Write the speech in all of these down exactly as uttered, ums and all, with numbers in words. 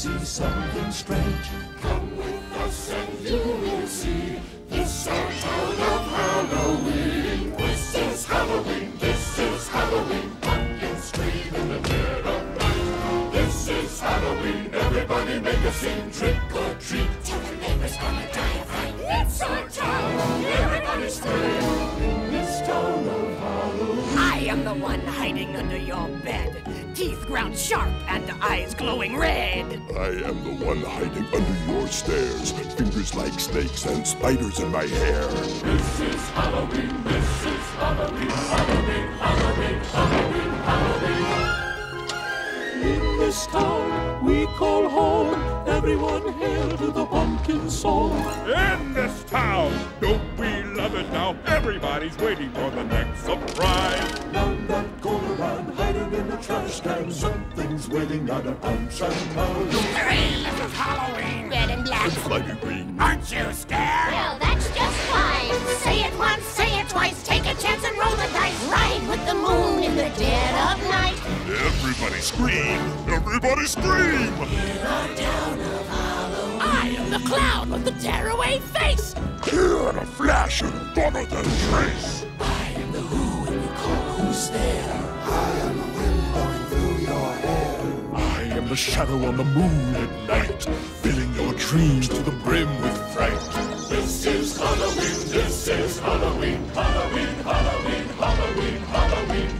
see something strange. Come with us and you will see. This our town of Halloween. This is Halloween, this is Halloween. Pumpkins scream in the dead of night. This is Halloween, everybody make a scene. Trick or treat, tell the neighbors gonna die of fright. It's our town, everybody scream. In this town of Halloween. I am the one hiding under your bed. Teeth ground sharp and eyes glowing red. I am the one hiding under your stairs. Fingers like snakes and spiders in my hair. This is Halloween, this is Halloween, Halloween, Halloween, Halloween, Halloween. In this town we call home. Everyone hail to the pumpkin song. In this town, don't we love it now? Everybody's waiting for the next surprise. Round that corner I'm hiding in the trash can. Something's waiting on a punch and pound. Hooray, this is Halloween. Red and black. And slimy green. Aren't you scared? Well, that's just fine. Say it once, say it twice. Take a chance and roll the dice. Ride with the moon in the dead of night. Everybody scream! Everybody scream! In our town of Halloween. I am the clown with the tearaway face. Here in a flash and gone than trace. I am the who and you call who's there. I am the wind blowing through your hair. I am the shadow on the moon at night, filling your dreams to the brim with fright. This is Halloween, this is Halloween, Halloween, Halloween, Halloween, Halloween.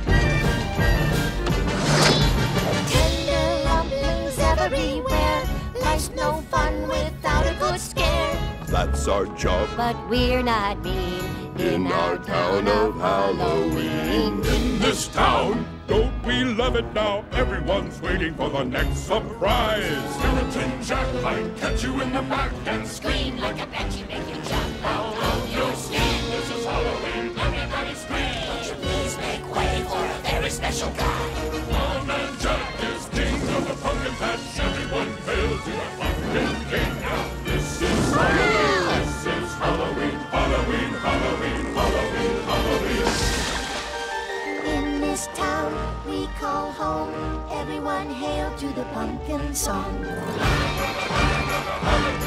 Tender rumblings everywhere. Life's no fun without a good scare. That's our job But we're not mean in our town of Halloween. In this town, don't we love it now? Everyone's waiting for the next surprise. Skeleton Jack might catch you in the back and Scream like a banshee, make you jump out of your skin. This is Halloween, everybody scream. Won't you please make way for a very special guy? Old Man Jack is king of the pumpkin patch. Everyone hail to the pumpkin king. Now this is Halloween, this is Halloween, Halloween, Halloween, Halloween, Halloween. In this town we call home. Everyone hail to the pumpkin song.